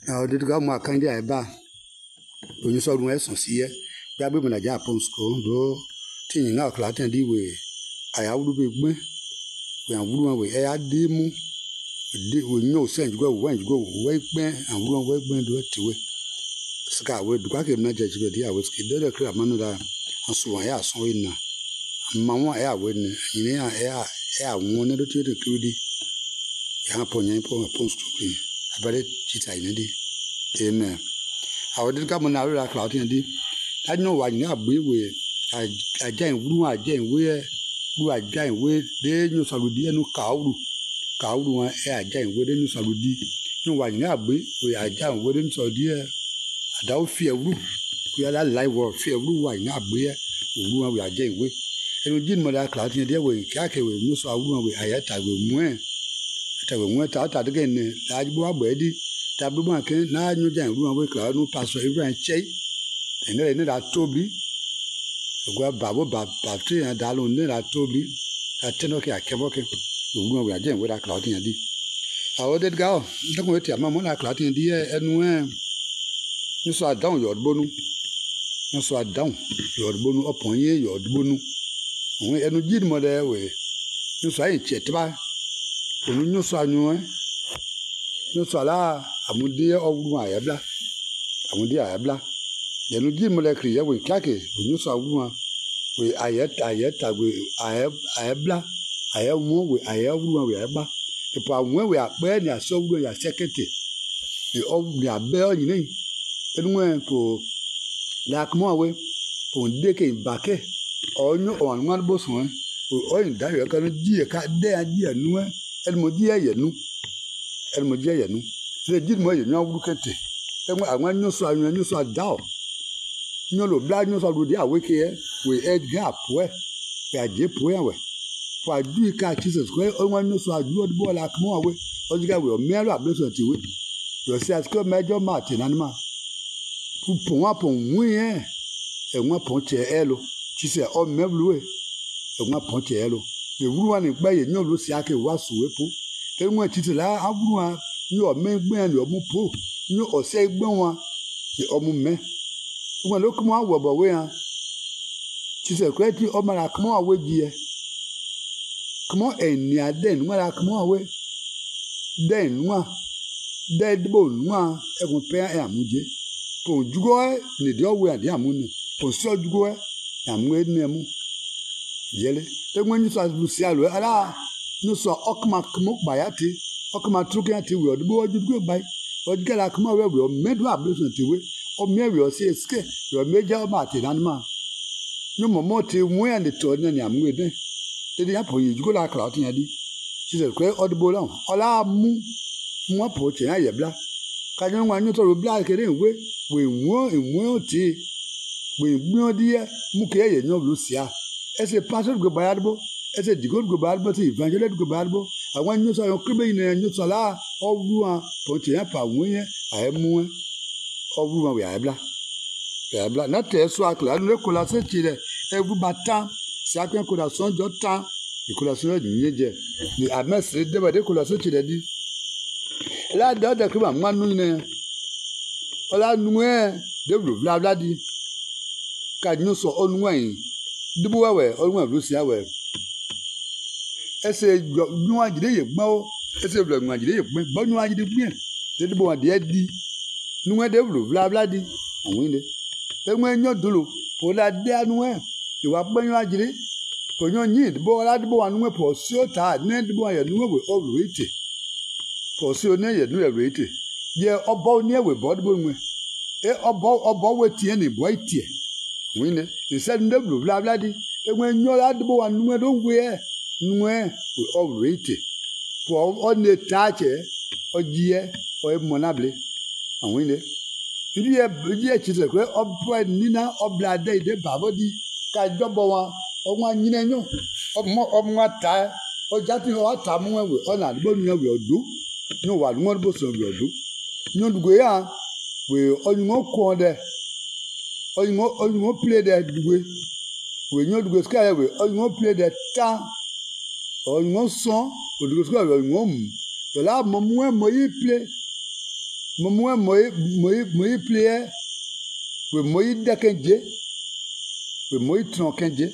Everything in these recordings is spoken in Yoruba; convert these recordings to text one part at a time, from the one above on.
Alors, de tout cas, moi, quand il y a un bas, on sort loin son siège, il y a besoin de la Ponsco, do, tiens, là, que la tendue, oui, à la ou oui, un boulot, oui, et à des mots, oui, no sense, go, when you go, wake ben, and one wake ben, do it to it. Scar, we do not get much as good, I was killed, the crab, man, and so I asked, so in Mamma air witness, in air, wanted to do the Yapon, Ponsco, I bet it, Chita, amen. I would come on our cloud and deep. I know why now we I giant blue, I giant where who I giant with the new saludi no cow one air giant with the new saludi. No why now we are giant with him so dear. I don't fear roof. We are that live or fear roof why now beer who we are giant with. And we didn't mother cloud in their way, Kaka will no so we I had I will win. I will went out again, large boy ready. Tabuman can now no giant room away cloud no pass for every shape. And then that Toby, go Babo Baptist and Dallon, then that Toby, that Tenoki, I came walking. The woman we are doing with our clouding a deep. I ordered go, don't wait your mamma clouding dear, and when you saw down your bonu, you saw down your bonu upon ye, your bonu. Only a good mother way. You saw it yet by. When you saw no sala amudia oguma ayabla amudia ayabla yenu gi molekri ya we kake onyu so aguma we ayeta we ayabla ayamu we ayawuma we ayaba epo anwe we ape ni asoguro ya sekete e ogu ya be oyin enwe ko la kmo we po ndeke bake onyu onwan bosun oyin dayo kan di ka de adi anu elmoji ayenu elmoji ayenu le dit moi yo nyawu kete e mo àwọn nyo so adao nyo lo bla nyo so lo dia weke e we edge gap we aje poe we for adu ka Jesus ko àwọn nyo so adu odbo la kmo we ojiga we o mero ableso ti we yo se asko mejo mate nanima pu wa pon wi e won pon che elo ti se o meblu e won pon che elo le wuruwa ni gba ye nyo lo si ake wa suwe po te won ti ti la aburuwa yo me gbe ni omu po yo ose gbe won ni omu me won lo kuma wo bo we han ti se kweti o mara kuma we ji e kuma eni aden won la kuma we den won deadbo won e kun pe e amuje po jugo ni de owe ade amuni po so jugo e amwe ni emu yele te won ni so lucialo ala no so okma kmo bayati okma truke ti we odbo ojugo bai ojgala kma we o medu ablusun ti we o mewe o se eske yo meja o ma ti nanma no momo ti mu ya ni to ni amwe den te di apo yijugo la kra ti yadi ti se ko odbo lon ola mu po che ya yebla ka nyo wa nyo to ro bla kere we won ti we gbon di mu ke ye nyo lucia ese pastor go bayadbo ese digo go bayadbo ti evangelist go bayadbo àwọn nyo so kribe yin nyo so la oruan po che ya pa won yen aemu oruan we ayabla na te so akla nu ko la se ti re evu batan si apen ko da son jo tan ikola so ni je ni amesre de ko la so ti re di la de kriba manu ne ola nu e de bla bla di ka nyo so onu yin dubu wewe olun lu si awe ese nu ajide ye gbon ese bla nu ajide ye gbon bo nu ajide gbin te dubu wa de di nu e de bla bla di awin de te mo enyo dolo po la de anu e iwa gbanyo ajide po nyo yin dubu la dubu wa nu e po si o ta ne dubu wa ye nu we o lu ite po si o ne ye nu e lu ite ye obo ni e we bo dubu nu e obo we tie ni bo itie wine instead ndeblu bla bla di enwe nyola dubo wa nuwe do we we all rate for on the touch ojie o monable wine ye chise kwe obwa nina obla de babodi ka jobo wa o wa nyine nyo o ta o jati o ta mu we o na dubo nu we odu nyo wa nu bo so we odu nyo dugo ya we onyo ko de onyo play the dugwe we nyo dugwe ska we onyo play the ta onyo son dugwe ska we onyo mu yo la mo yi play moi player we moi dakenje we moi tronkenje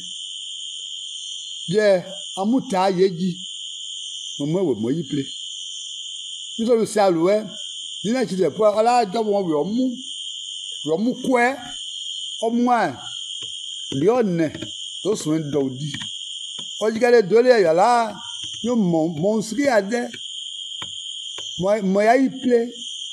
je amuta yeji moi we moi play ni so sa lo ni na chide po ala do won we omu kwe omu a li onne to sun do di ojigale dole ya la yo monsri ade moi ai play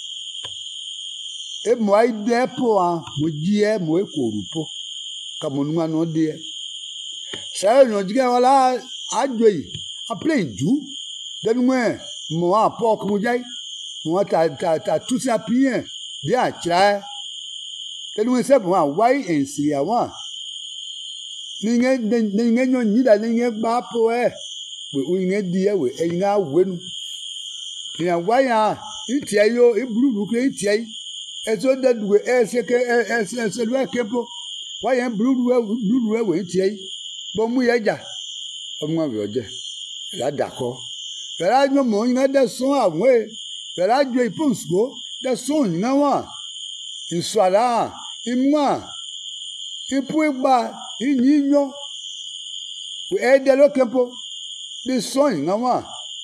e moi de po a mo die mo e korupo ka mo nwa no de sa yo jiga wala ajoyi a play ju den mo a po ko mo jai mo ta tout ça bien de a tra den se mo a why en si ya wa ninge nyo nyida ninge ba po we unge die we enga wenu ni a why a iti ayo e buru kre iti ayi eso da duwe eseke eselwe kepo why en buru we iti ayi bo mu yeja omo we oje la dako vera nyo mo nga de son awe vera jo iponsko de son nga wa insala imwa ipuigba inyinyo we edelo kepo de son nga wa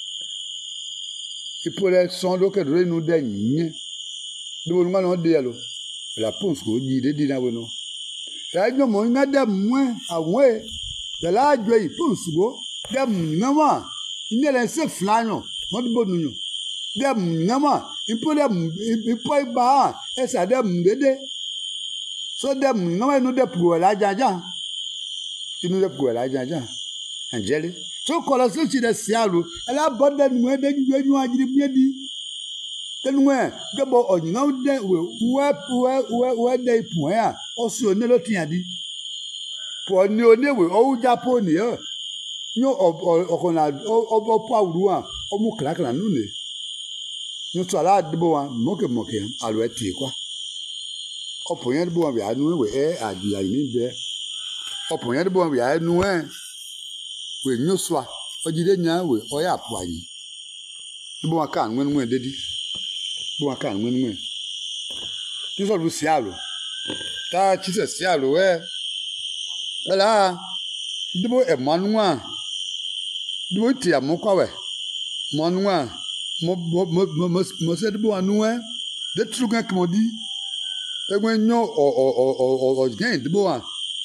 ipole son do ke do nu de nyin do nu no de lo la ponsko ji de na we no ra nyo mo nga de mwe awe vera jo iponsko de nga wa inele se flano mo bo nu dem ngama impo ba esa dem dede so dem ngama no de pugo la jaja inu de pugo la jaja angeli so kola so chi de sialu ala boda nu de nyu ajiri biedi tenwe de bo onyina de we de ipu ya o si oni lo tin adi po ni oni we o japo ni nyo okona o pawru a o mu krakra nu ne nyo so ala debo wa moke alo eti kwa opo yen debo wa bi anu we adi ayi ni be opo yen debo wa bi anu we nyo so a ojide nya we o ya po ayi debo wa kan nwen dedi debo wa kan nwen ti so lu si alo ta chi se si alo ala debo emanua debo ti amukwa we manua mo se debo anu de truga komodi egwe nyo o gen debo wa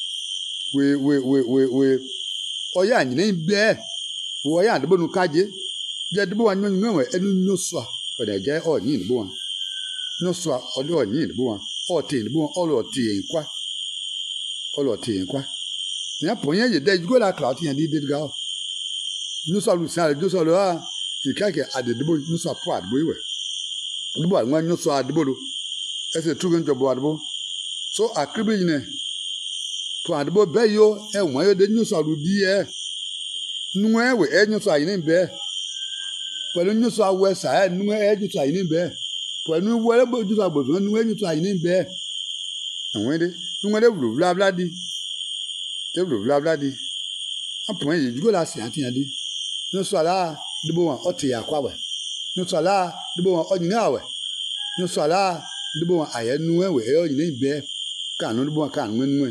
we oya nyi be wo ya debo nu kaje je debo wa nyo nwe enu nyo so o de je o nyi debo wa nyo so o de o nyi debo wa o ti debo wa o lo ti kwa ni aponye ye de go la cloud yan di ga nous sommes nous sommes là il quelque a de debo nous sommes pas de we debo nwa nous sommes debo do ese trugen jobo adebo so akribe yine to adebo be yo e won yo de nous sommes di nwa we nous sommes yine be pẹ̀lú nous sommes we sa nwa nous sommes yine be pẹ̀lú we le boju sa boju nwa nous sommes yine be nwa de bla bla di teblo bla bla di apon ye jugo la si antiyan di no so ala debo wan oti akwa we no so ala debo wan onya we no so ala debo wan ayenu we e yin be kan no debo wan kan nwen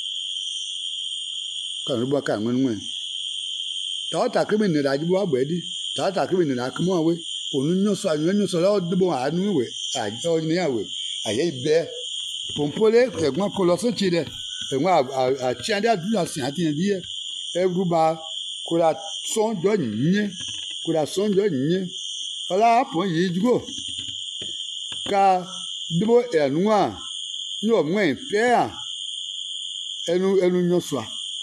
ta kemi ni da jibo agbedi ta kemi ni na kmo we onu no so la debo wan anu we ajo ni awe aye be pompole egbon ko lo so chi de ẹ̀wọ̀n àtiẹ́ndé àdúrà sí àti ẹ̀dí ẹ̀rúba kóra sọ́njọ́ yìnyín ọlá àpọ̀ yìí dúró ká dúró ẹ̀nu à ní ọ̀mọ́ ìfẹ́ à ẹnu nyọ́sùà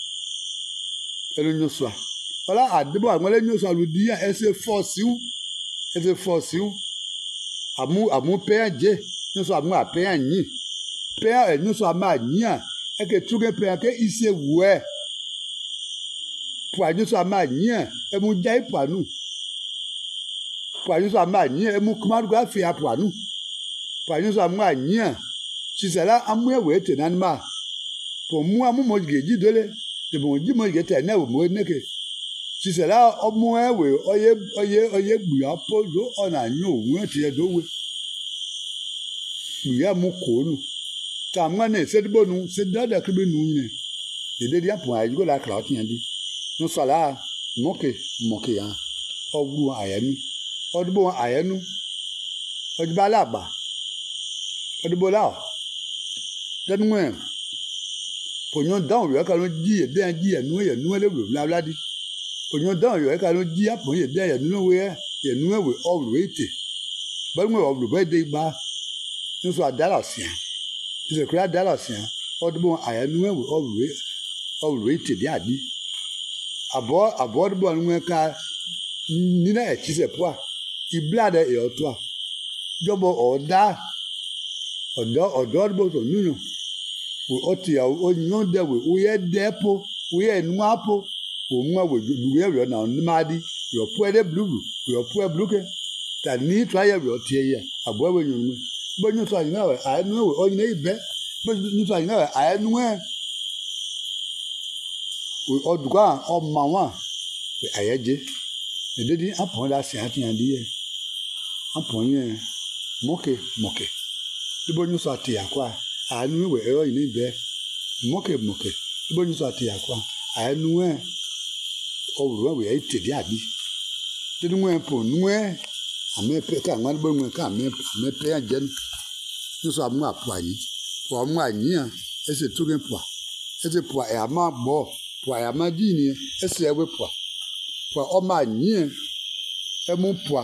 ọlá àdúró àgbọ̀nlé nyọ́sùà lòdì à ẹsẹ̀ fọ́ọ̀sìw àmú pẹ́yà jẹ́ nyọ́sùà àmú àpẹ́yà yìn pẹ́yà ẹ̀ nyọ́sùà máa yìn à eke truge pe ake ise we poaju so ama yin emu jai panu poaju so ama yin emu kumaru ga fi apanu poaju so ama yin sisela amu ewe te nanma po mu amu mogeji dole de mo ji mogete na wo mo neke sisela omu ewe oye gbuya po lo ona nyo ohun ti e dowe ya mu konu ta mane se de bonu se dada ke be nu ne de dia po ayi go la kla ti andi no sala moke ya ogbu ayanu odbo ayanu odba lagba odbo la denwe ponyon dan yo ka no ji e den ji enu le bla bla di ponyon dan yo ka no ji apon ye den enu we always but we of the day ba no so adala sian is a clear adala sian odbo ayanu we always di adi abo bo nwe ka ni na e chise po a iblade e oto a jobo odo bo to nunu we oti a onyo de we ye depo we ye nu apo o mu awo du we na nimadi yo po de blue yo po blue ke ta ni try ye oti ye abo we nyunu bo nyu so yin we anu we onye na ibe bo nyu so yin we anu we oduga o mawa we ayeje ededi apon la si ati andi ye apon ye moke ibo nyu so ati akwa anu we ero yin ibe moke ibo nyu so ati akwa anu owuro we ite di abi tinu we po nu ame pe ka nwan bo nwe ka ame pe anje nyu so amu apo ayi po amu anyi a ese tugen po ese po e ama bo po ya maji ni ese ewe po o ma yin e mu po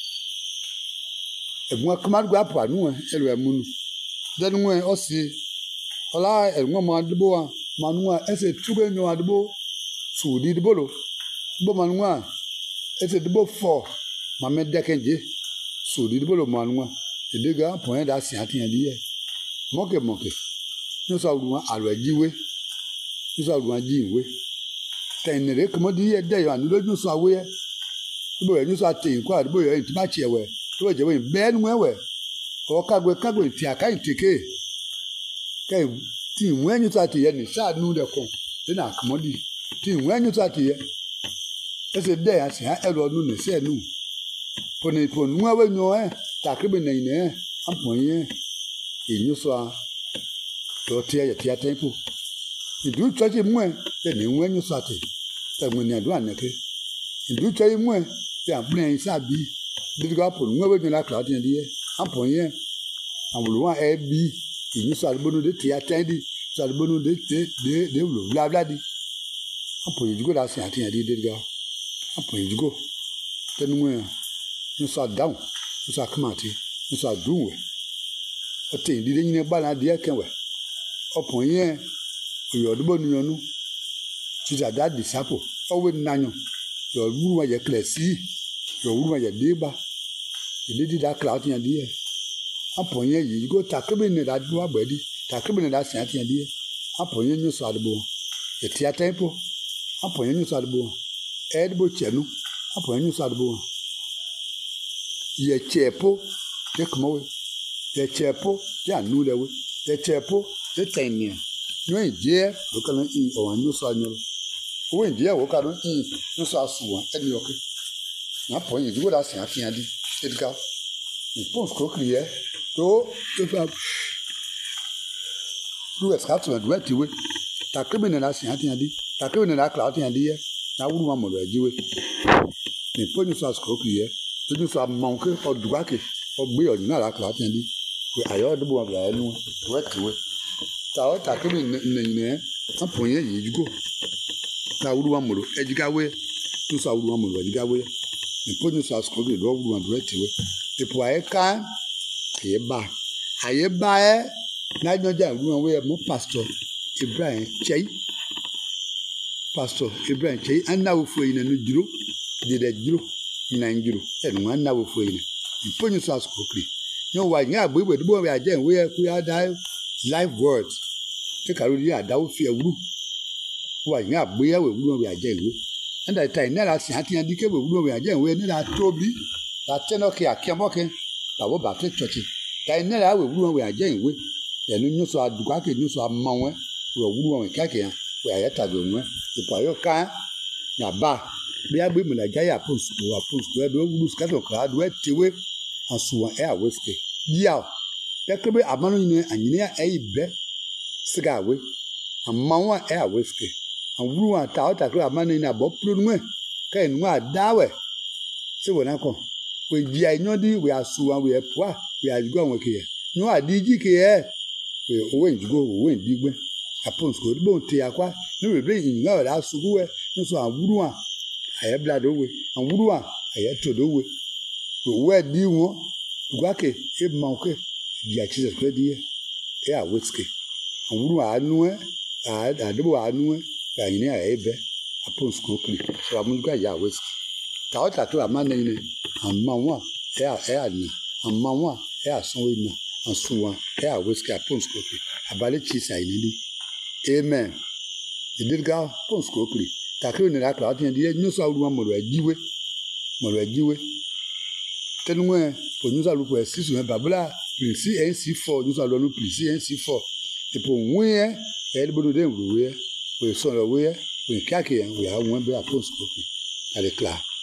egun akamadu gba po anu elu emunu denu o si ola egun ma dubo wa manu ese tuge no adubo sudi dubo lo bo manu ese dubo 4 ma me dekenje sudi dubo lo manu edega po da si atiyan di ye moke no so ru alo ajiwe no so ru ajiwe tenere como di de yo anu loju so awe bo enu so atin kwa bo yo ti ma che we to je we be nu we o kagwe ti aka itike kai ti we enu so atiye ni sa nu de kon na como di ti we enu so atiye ese de ya se ha ero nu ne se nu poni nu we nu ta kribe na ine ampon ye enyu so a to tie ti atempo idu tsaje mu e ni we enu so atiye tẹ̀gbọ́n ní àdúrà nìkẹ́ ìdúchọ́ yìí mú ẹ tí à ń pín ẹyin sábì dídúgbò àpò ní wọ́n wẹ́jọ́ lákàrà ọ̀tí ẹ̀dí yẹ àpò yẹn àwọn olùwọ́n ẹ bí ìyún sọ àdúgbò dé tìyà tẹ́ndì sọ àdúgbò dé dé wùlò blábládi àpò ìdúgbò la sìn àti ẹ̀dí dídúgbò àpò ìdúgbò tẹnu mú ẹ ní sọ àdáhùn ní sọ àkàmàtì ní sọ àdúnwẹ̀ ọtí ìdílé yín bá náà díẹ̀ kẹwẹ̀ ọ̀pọ̀ yẹn òyò ọdúgbò níyànjú tisa da disapo owe nanyo yo wuru ya klesi yo wuru ya deba iledi da cloud yan die aponye yi go takebe ne da duwa bedi takebe ne da san yan die aponye nyu so adbo e ti atempo aponye nyu so adbo edbo chenu aponye nyu so adbo ye chepo de kmowe ye chepo ya nu lewe ye chepo de tenia no je o kan i o anyu so anyu we ndie wo ka no so asuwa eni oke na po yin digo da sin afian di edga ni pon ko kriye to fa lu escatu na duet we ta kribe na sin afian di ta kribe na cloud afian di ye na wuru ma mo lo ejiwe ni pon so asko kriye to ni so amonke o duwa ke o gbe o na la cloud afian di we ayo de bo bla enu duet we ta kribe ne na po yin yi jugo ta wuru wa molo ejigawe tu sa wuru wa molo ejigawe ni po ni sa sko de lo wuru wa duet we epo ayeka ayeba na nyoja wuru wa mo pastor Ibrahim Chei anna wo fo yin no juro de juro ina njuro enu anna wo fo yin ni po ni sa sko kri yo wa yin agbo igbe dubo we aje we ku ya da live words te karodi adawo fi ewuru wa yin agbeyawo ewuru we aje iwe enda tai na la sin ati andike we ewuru we aje iwe ni la tobi la tenoke akiamoke bawo ba te church tai na la we ewuru we aje iwe enu nyuso aduka ke nyuso amawe we ewuru we kake ya we ayata go nwe ipo ayo kan ya ba bi agbe mu la jaya apostle e do ewuru skato kra do etiwe asuwa e aweske ya Dekebe amano nyine anyine be siga we amawa aweske anwuru ta otakre amano nyine abopro nwe ka enu adawe se wona ko we bia nyodi we asu an we poa we ajugo won ke no adiji ke we owe njugo owe ndigbe aponsko bo te akwa no we bre yin ga la suguwe no so anwuru an aye blado we anwuru an aye todo we we di won ugake e manke dia Jesus Christ die e aweske anwuru anu adebo anu ya nyine aye aponsko kli so amunga ya aweske ta otakre amano nyine amawa na amawa asonwe na ansuwa aweske aponsko kli abale chisa inili amen idirga aponsko kli takre ne la kla tin die nyuso awuru mo lo ajiwe tenwe po nyuso alu po sisu babla prince NC4 nyuso alu prince NC4 e po nwe e bodo de nwe we so lo we kake we awon be aponsko kli ale kla